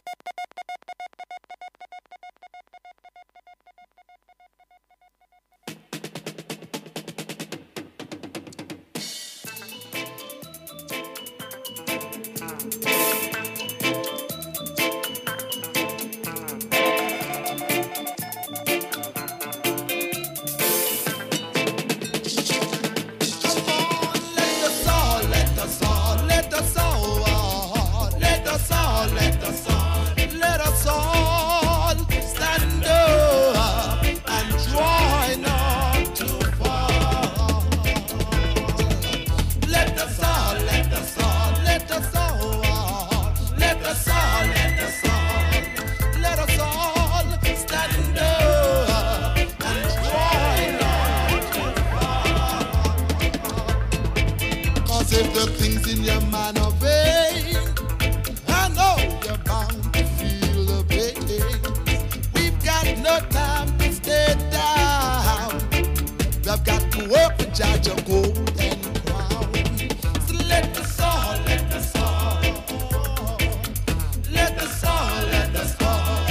If the things in your mind are vain, I know you're bound to feel the pain. We've got no time to stay down. We've got to work and judge a golden crown. So let the soul, let the soul, let the soul, let the soul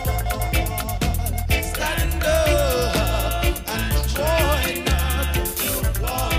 stand up and join us to war.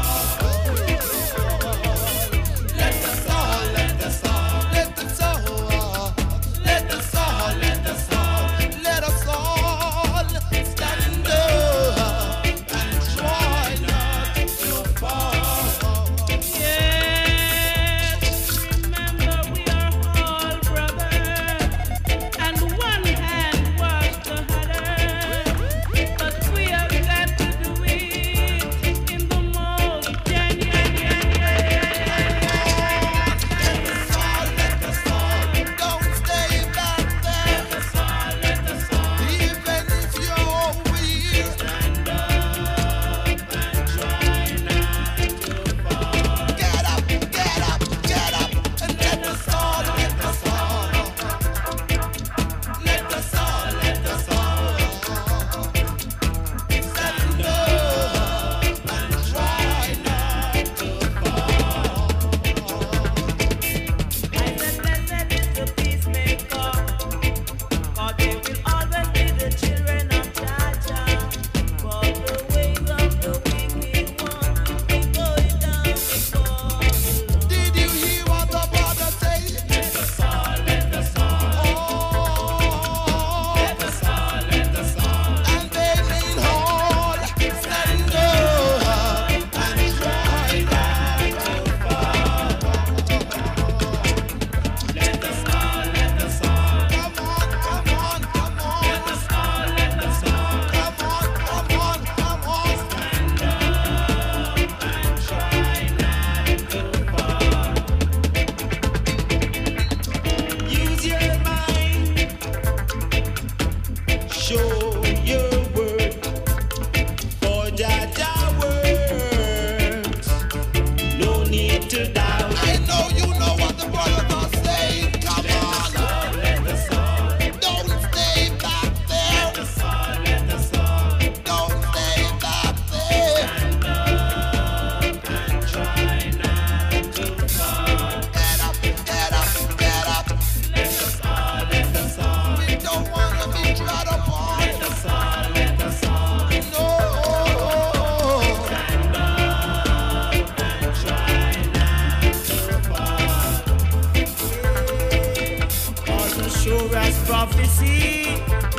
Sure as prophecy,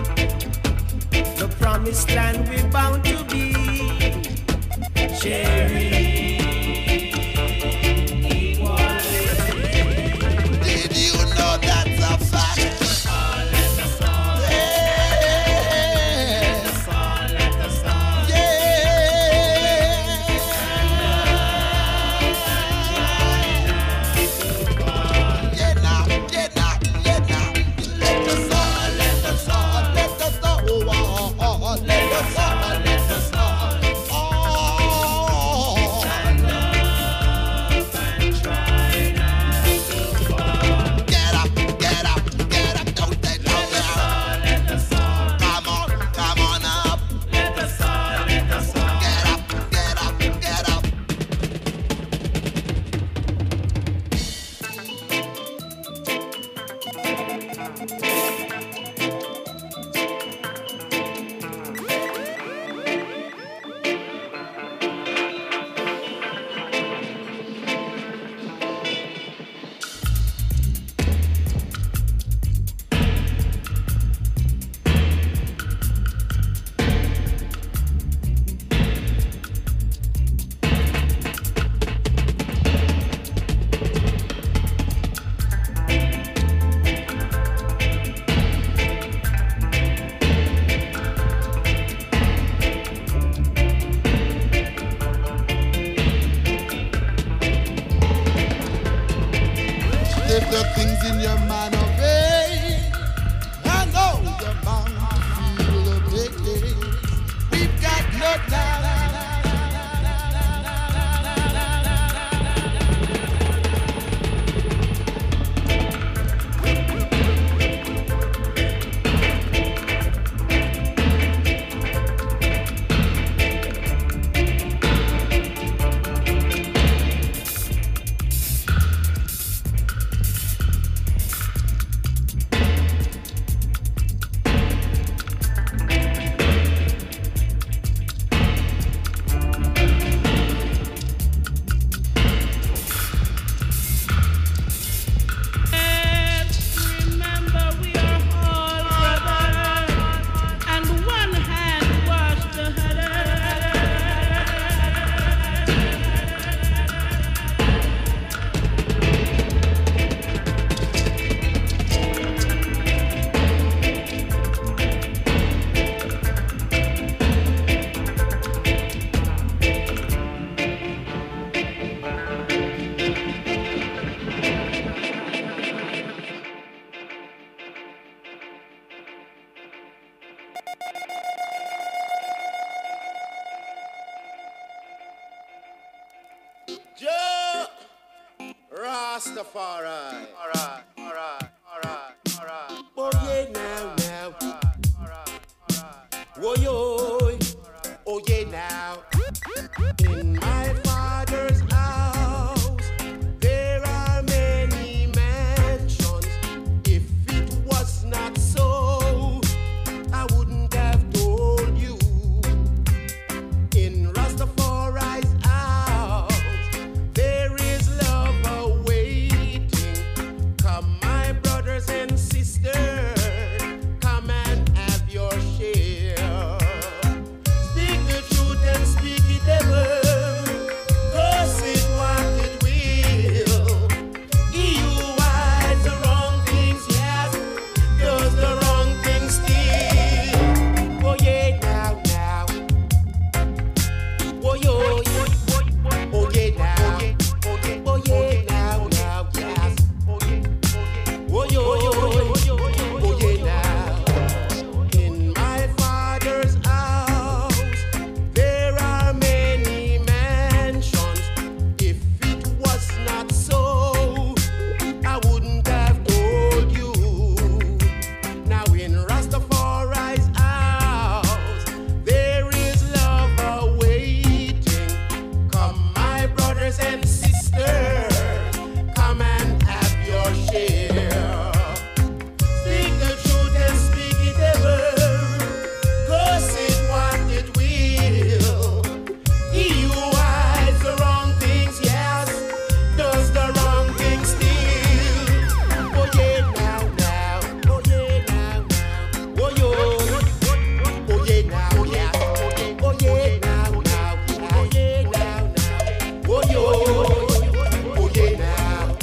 the promised land we're bound to be. Sharing equality. Did you know that's a fact? If the things in your mind are vain, I know you're bound to feel the pain. We've got no time. Joe Rastafari. Alright. Oh yeah now. Oh yo. Oh yeah now. In my father's house there are many mansions. If it was not so, I wouldn't have told you. In Rastafari's house there is love awaiting. Come my brothers and sisters, come and have your share. Speak the truth and speak it ever. Cause it what it will. He who hides the wrong things, yes, does the wrong things still. Oh yeah now. Oh yo, oh yeah now. Oh yeah now, yes. Oh yo, oh yeah now. In my father's house there are many mansions. If it was not so, I wouldn't have told you. Now in Rastafari's house there is love awaiting. Come my brothers and sisters, come and have your share. Speak the truth and speak it ever. Cause it what it will. He who hides the wrong things, yes, does the wrong things still. Oh yeah now. Oh yeah now. Oh yo. Oh yeah now, yeah. Oh yeah now. Oh yeah now. Oh yo. Oh yeah now.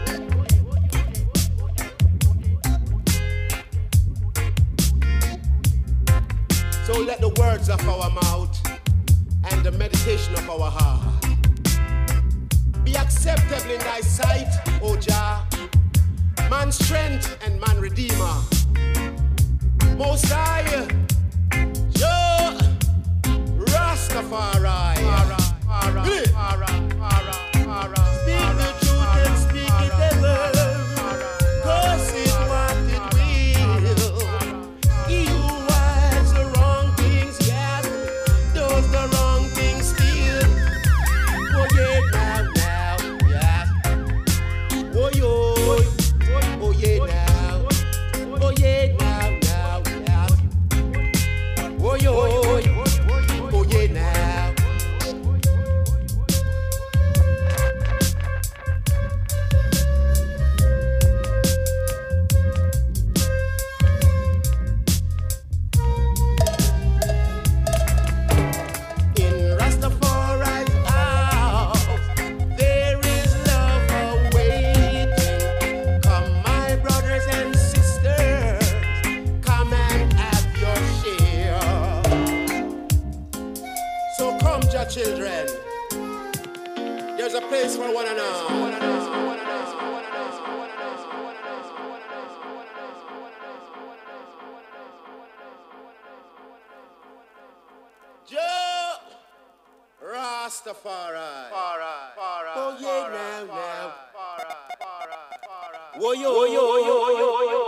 So let the words of our mouth and the meditation of our heart be acceptable in thy sight, O Jah, man's strength and man redeemer. Most high, Joe Rastafari. Speak the truth and speak it ever. Cause it's what it will. He who hides the wrong things, yes, does the wrong things still. Oh yeah now, yes. Oh yo, oh yeah now. Rastafari. Oh yeah, now. Whoa yo.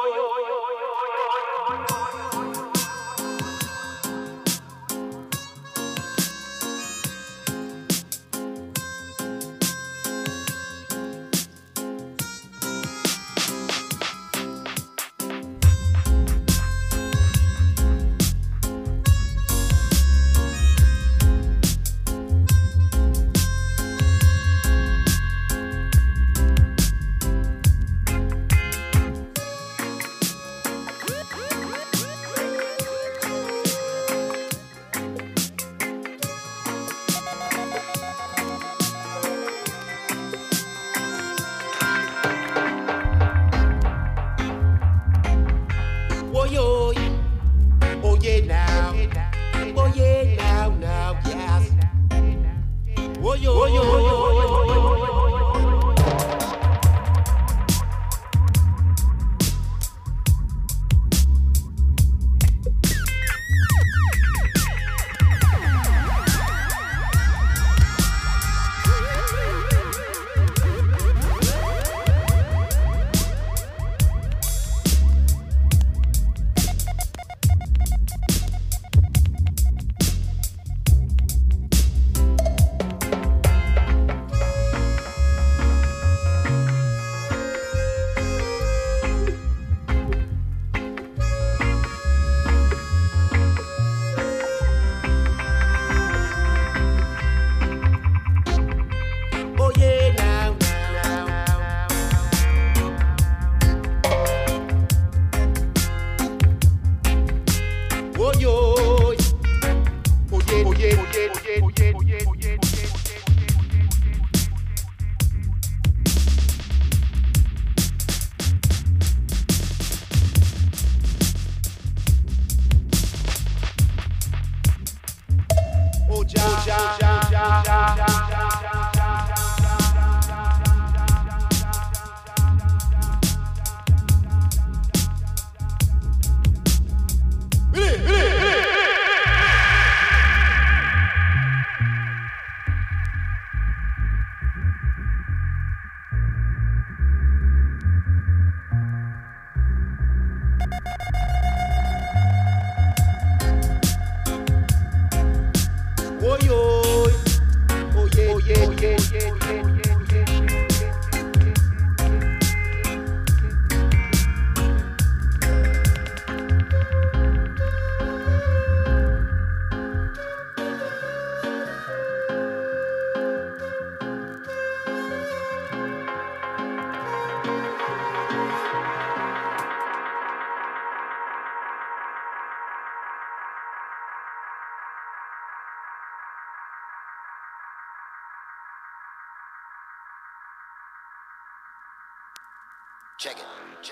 Check it.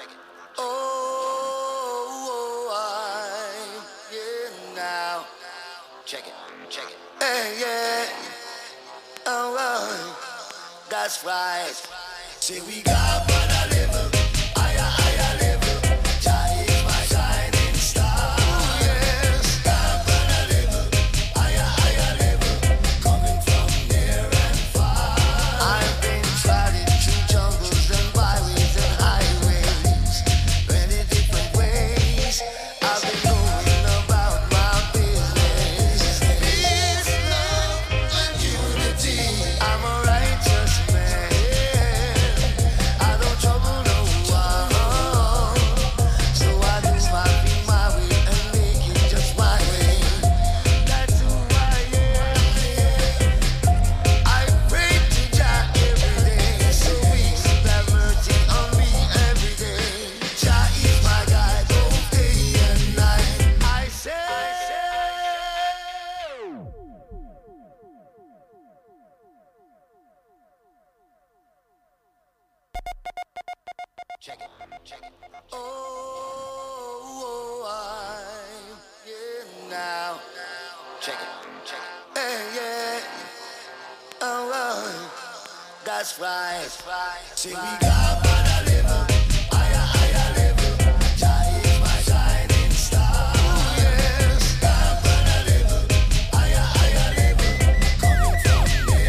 Oh, yeah, now. Check it. Hey, yeah. All right. That's right. Say we got one level. Higher level. Jah is my shining star. Yes. Got one level. Higher level. Coming from near and far. I've been trotting through jungles and byways and highways, many different ways. I've been going about my business. Peace, love, and unity. I'm a righteous man. I don't trouble no one. So I do my thing my way and make it just my way. That's who I am. I pray to Jah every day, so He should have mercy on me every day. Jah is my guide both day and night. I say. Check it. Oh, yeah, now. Check it. Hey, yeah. All right. That's right. See, we got one level. Higher level. Jah is my shining star. Yes. Got one level. Higher level. Coming from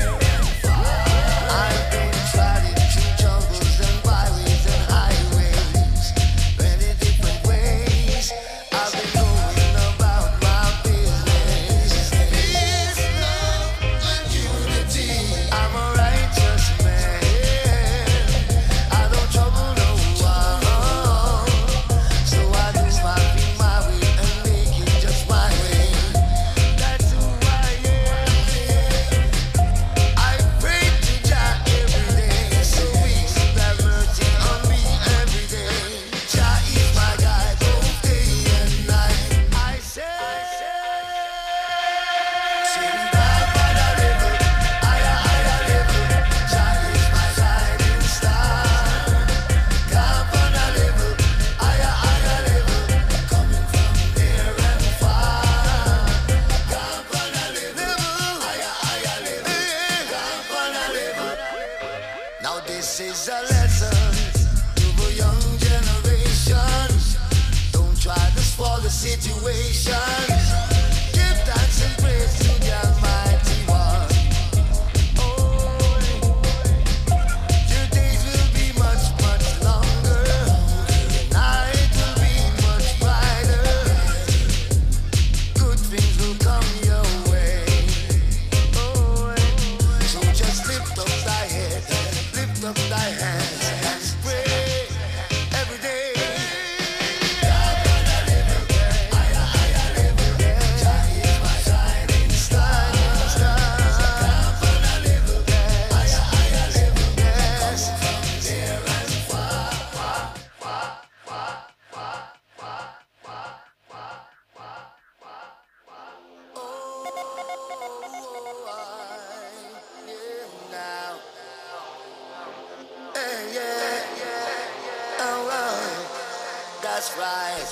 That's right.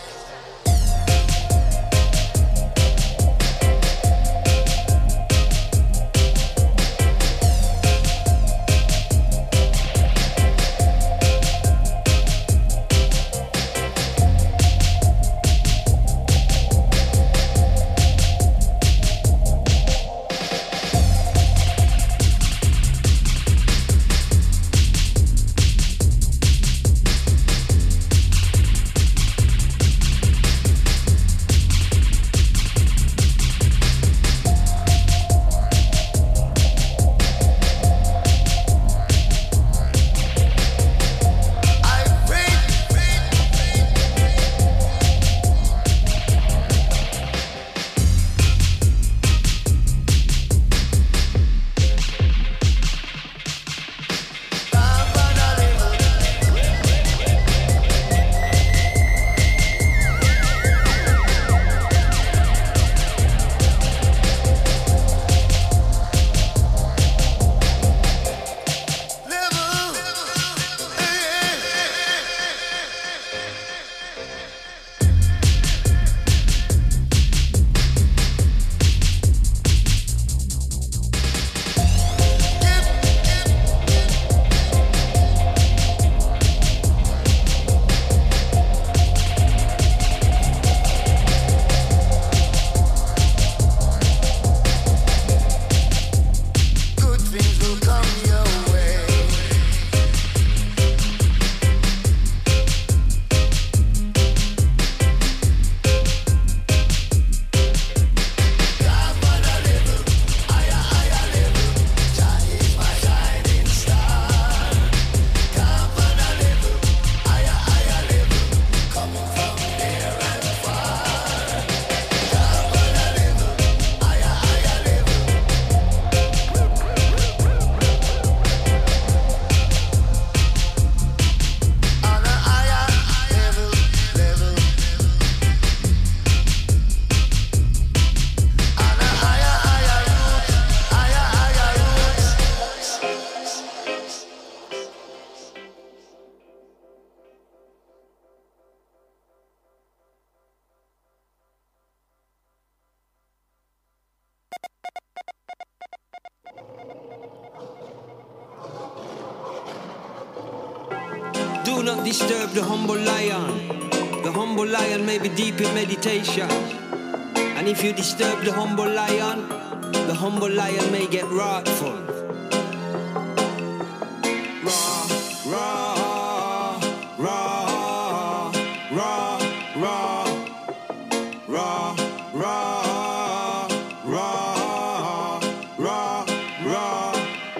Do not disturb the humble lion. The humble lion may be deep in meditation. And if you disturb the humble lion may get wrathful. Ra, ra, ra, ra, ra, ra, ra, ra, ra, ra,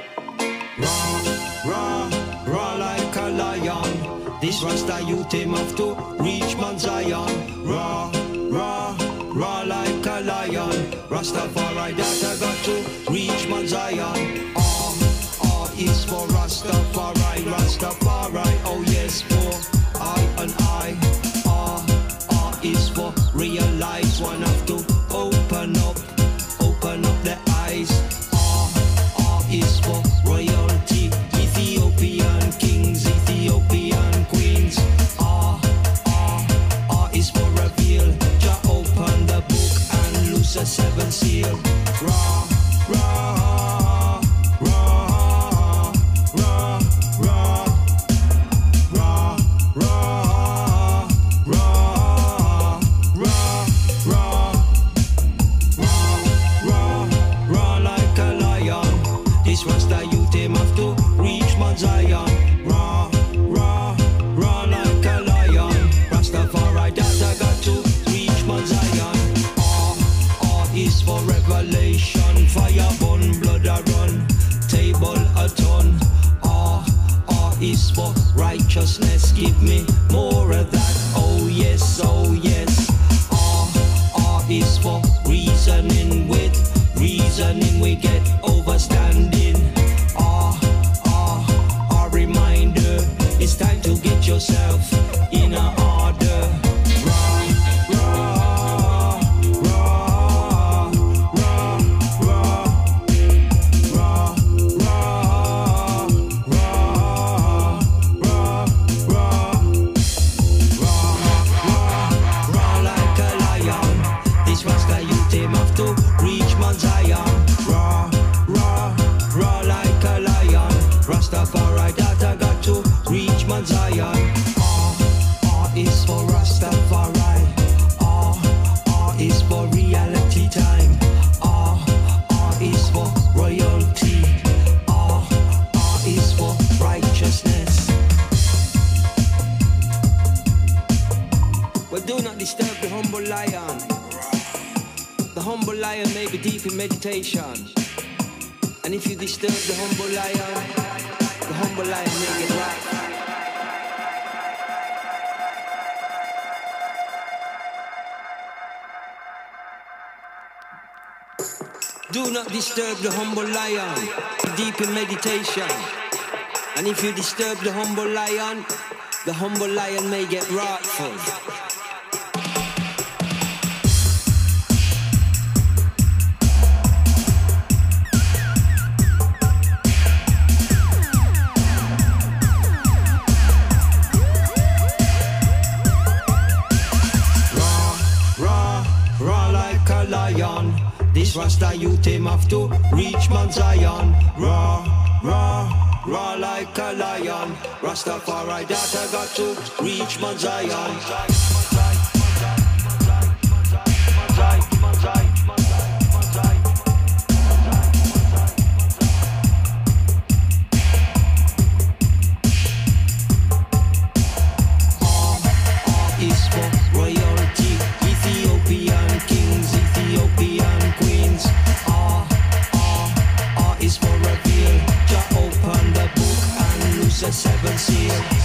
ra, ra like a lion. This Rasta youth him have to reach Mount Zion. Ra, ra, ra like a lion. Rastafari that I got to reach Mount Zion. R is for Rastafari, Rastafari. Oh yes, for I and I. R is for realize. One have to open up the eyes. R is for royalty. Ethiopian kings, Ethiopian queens. R is for reveal. Jah open the book and loose a seven seal. Ra, ra, ra, ra, ra, ra, ra, ra, ra, ra, ra like a lion. This was the youth him have to reach Mount Zion. Ra, ra, ra like a lion. Rastafari that I got to reach Mount Zion. R is for revelation. Fire burn, blood a run. Table a ton. R is for righteousness. Give me more of that. Oh yes, oh yes. R is for reasoning. With reasoning we get overstanding. R reminder. It's time to get yourself in a order. Ra, ra, ra, ra, ra, ra, ra, ra, ra, ra, ra, humble lion. The humble lion may be deep in meditation. And if you disturb the humble lion may get right. Do not disturb the humble lion, deep in meditation. And if you disturb the humble lion may get wrathful. Raw like a lion. This Rasta youth him have to reach Mount Zion. Raw like a lion. Rastafari that I got to reach Mount Zion. Is for royalty, Ethiopian kings, Ethiopian queens. Is for reveal. Jah open the book and loose the seven seals.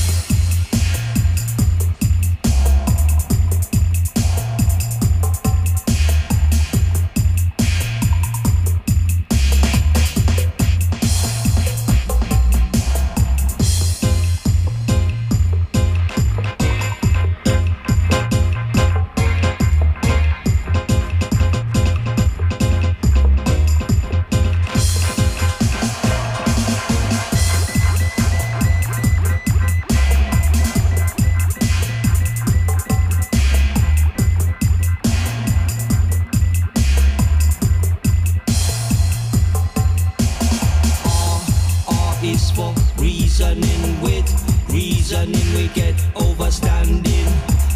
Is for reasoning with reasoning we get overstanding.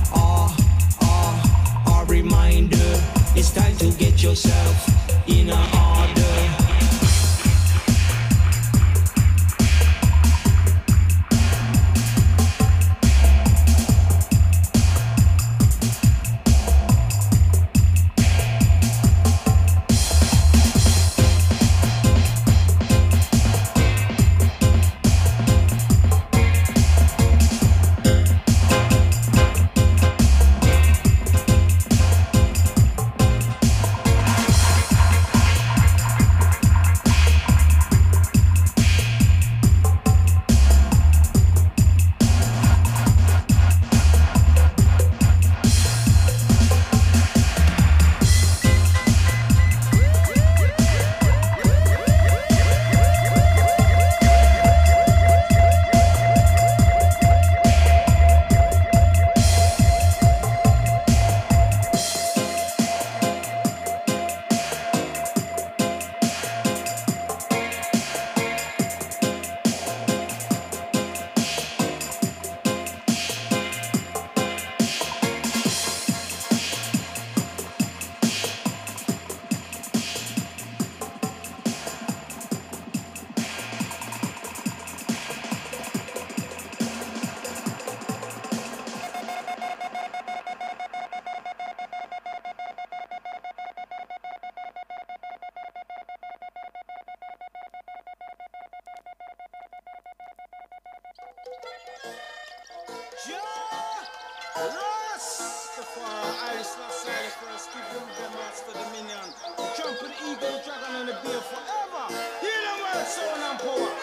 Our reminder, it's time to get yourself in a order. Rastafari, Irish Rastafari, first people the master dominion. The trumpet, eagle, dragon, and the bear forever. Hear the word, sound and power.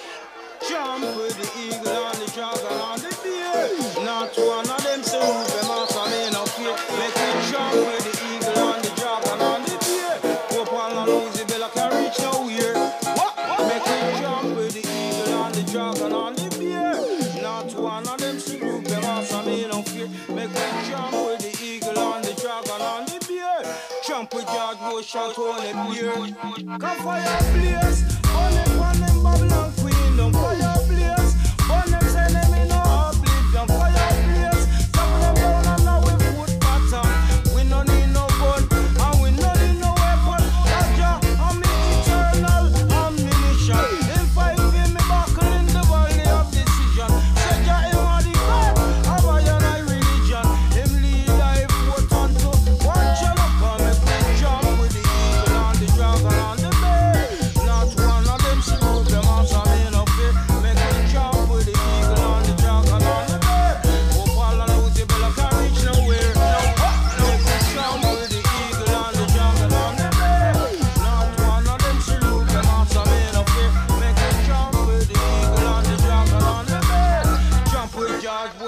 Jump with the eagle and the dragon and the bear. Not one of them say who them off and me no fear. Make me jump with the eagle and the dragon and the bear. Hope all the Lucy Bella can reach nowhere. What? Make me jump with the eagle and the dragon and the bear. Not one of them say who them off and me no fear. Make me jump with the eagle and the dragon and the bear. Jump with George Bush and Tony Blair. Come fire blaze. On them Babylon Queen. Don't fire blaze. On them say them in no oblivion. Fire blaze. Chop them down and now we put pattern. We no need no gun and we no need no weapon. Raja and me eternal ammunition. Him fight with me buckle in the valley of decision. Say Jah him a the God of I and I religion. Him lead I vote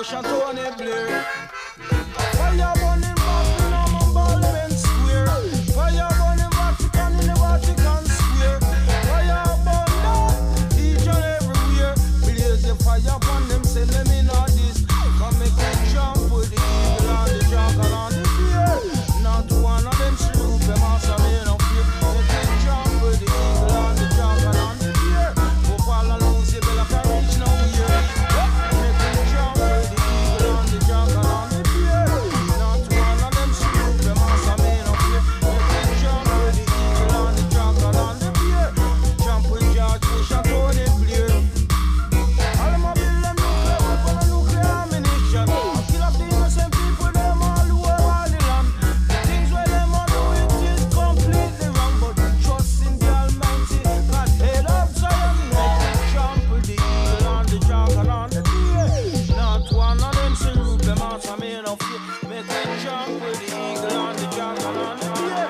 Bush and Tony Blair. Fire burning Babylon and Parliament Square. Fire burning Vatican in the Vatican Square. Fire burn down each and everywhere. Blaze the fire upon them, send them in all this. Come make them jump with the eagle and the jackal and the bear. Not one of them slew them as a man of fear. Make them jump with the eagle and the jackal and the bear. Go fall and lose you, Bella can reach nowhere. Make them jump with the eagle and the jackal and the bear. Not one of them slew them as a man of fear. Make them jump with the eagle and the jackal and the bear. Jump with George Bush and Tony Blair. All them a build them nuclear weapon and nuclear ammunition. I kill up the innocent people, them all over all the land. The things where them all do it is completely wrong, but we trust in the Almighty. God head up Zion, make them jump with the eagle and the jackal and the deer. Not one of them salute them as a man of fear. Make them jump with the eagle and the jackal and the deer.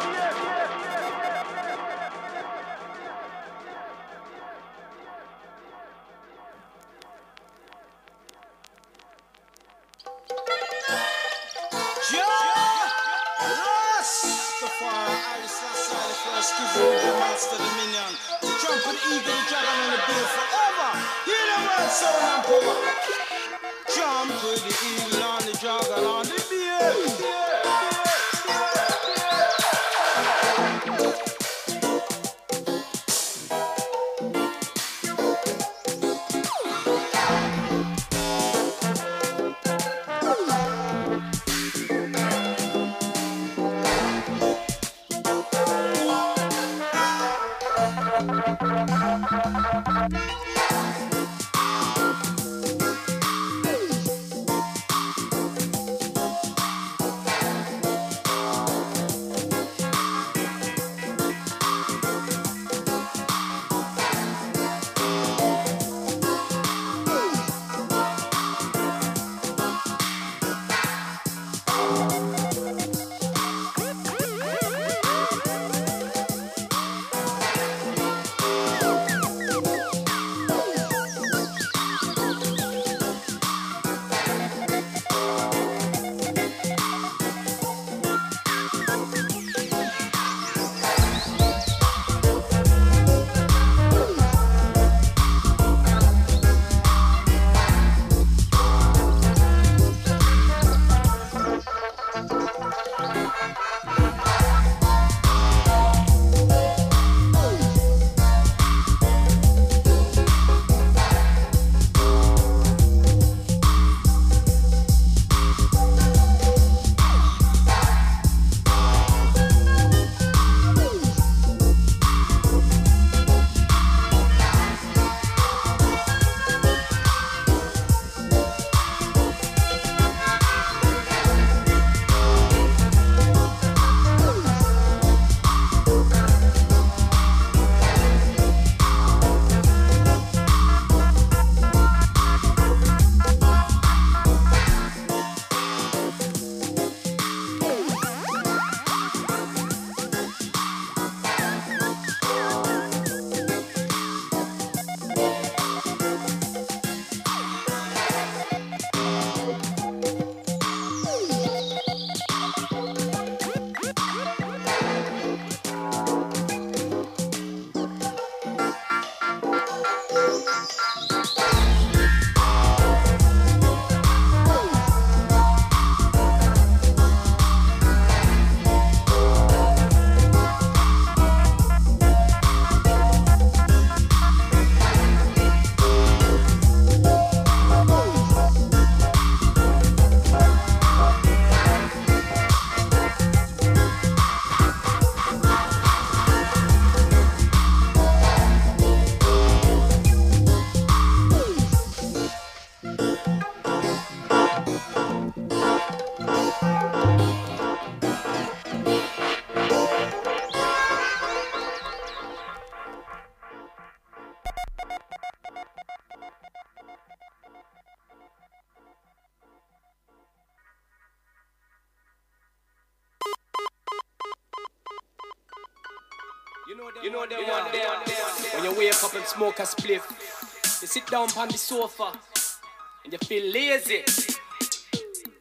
Rastafari, the first Kizzy, the master dominion. The trumpet, eagle, the dragon, and the bear forever. Hear the word, sound and power. Jump with the eagle and the dragon and the bear. You know them one day. When you wake up and smoke a spliff, you sit down on the sofa and you feel lazy.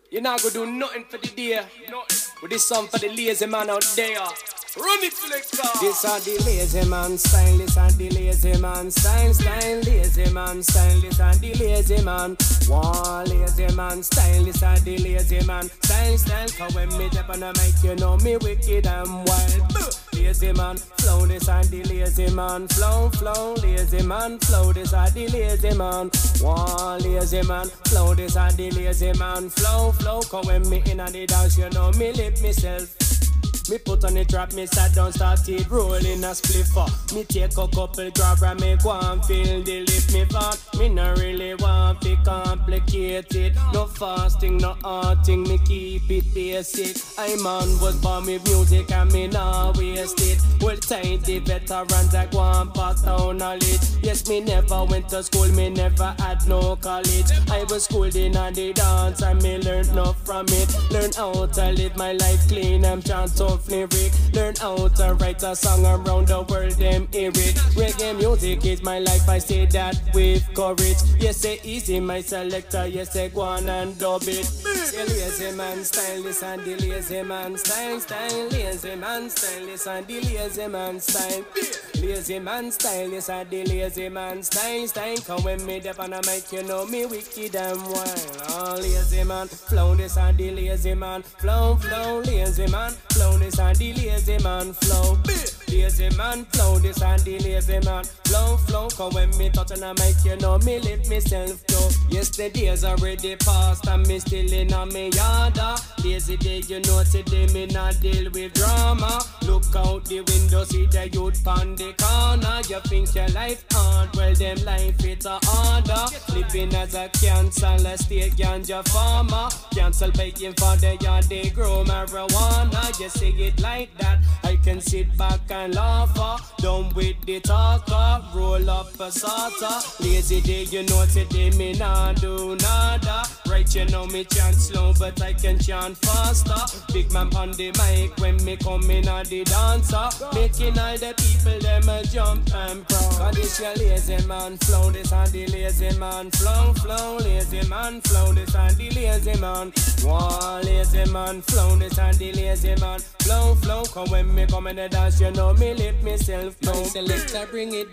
You're not gonna do nothing for the day. With this song for the lazy man out there. Run it, selector. This are the lazy man style. This are the lazy man style. Lazy man style. This are the lazy man. One lazy man style. This are the lazy man style. Cause when me step on the mic, you know me wicked and wild. Lazy man flow. This are the lazy man flow. Lazy man flow. This are the lazy man. One lazy man flow. This are the lazy man flow. Cause when me in the dance, you know me lift myself. Me put on the trap, me sat down, started rolling a spliffer. Me take a couple drop and me go and feel the lift me fat. Me no really want to complicate it. No fasting, no arting, me keep it basic. I man was born with music and me nah waste it. Well tight the veterans that go and pass down knowledge. Yes, me never went to school, me never had no college. I was schooled in the dance and me learned enough from it. Learn how to live my life clean and chant so lyric. Learn how to write a song around the world, them hear it. Reggae music is my life, I say that with courage. Yes, say easy, my selector, yes, say go on and dub it. Say lazy man style, this and the lazy man style. Lazy man style, this and the lazy man style. Lazy man style, this and the lazy man style. Cause when me dip on the mic, you know me wicked and wild. Oh, lazy man flow, this and the lazy man flow. Lazy man flow, this and the lazy man flow. Lazy man flow, this and the lazy man flow. Cause when me touch on the mic, you know me lift myself go. Yesterday's already past and me still in a me yada. Lazy day, you know today me not deal with drama. Look out the window, see the youth on the corner. You think your life hard, well them life it's a harder. Living as a cancel, a state ganja farmer. Cancel paying for the yard, they grow marijuana. You see it like that, I can sit back and laugh. Done with the talker, roll up a salsa. Lazy day, you know today me nah do nada. Right, you know me chant slow, but I can chant faster. Big man on the mic when me come in on the dancer. Making all the people them a jump and proud. Cause this your lazy man flow, this and the lazy man flow. Lazy man flow, this and the lazy man. One lazy man flow, this and the lazy man flow. Cause when me come in the dance, you know me lift myself down. Selector bring it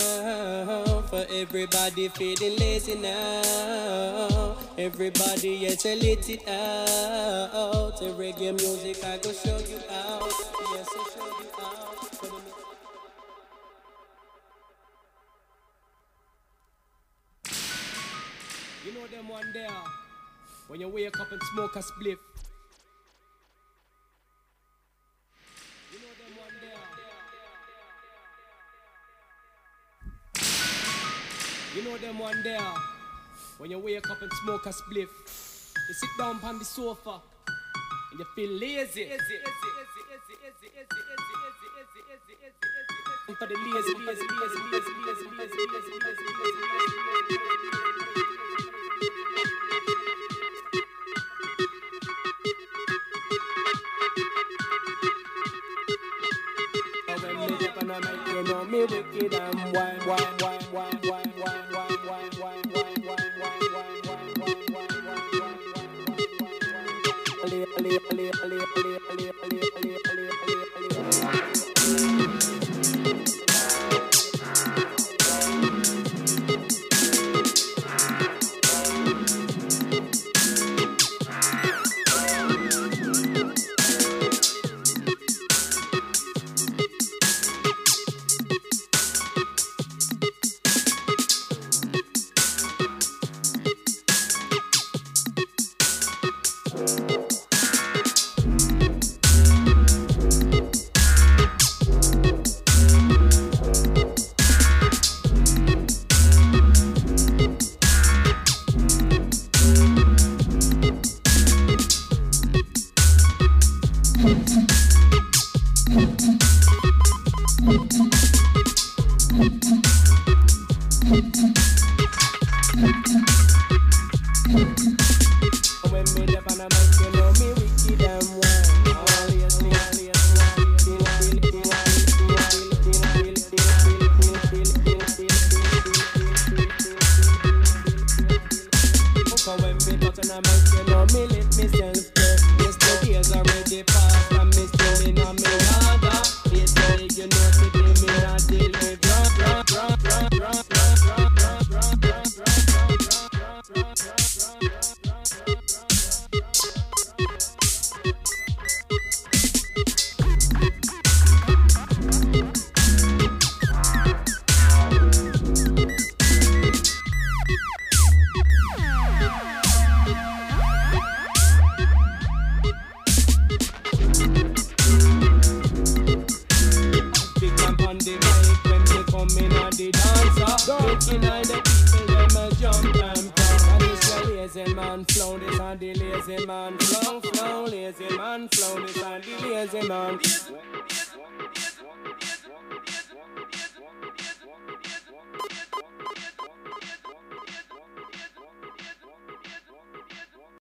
down for everybody feeling lazy now. Everybody, yes, let it out. The reggae music, I go show you out. Yes, I show you out. You know them one there, when you wake up and smoke a spliff. You know them one there. You know them one there, when you wake up and smoke a spliff. You sit down on the sofa and you feel lazy. For the lazy. When me dip on the mic, you know me wicked and wild. When me out and I make you know me let myself go. Yesterday's already past and me still in a me yada. They say you know today me not deliver. Making all the people them a jump and pop. And it's a lazy man flow, this and the lazy man flow, flow, lazy man flow, this and the lazy man.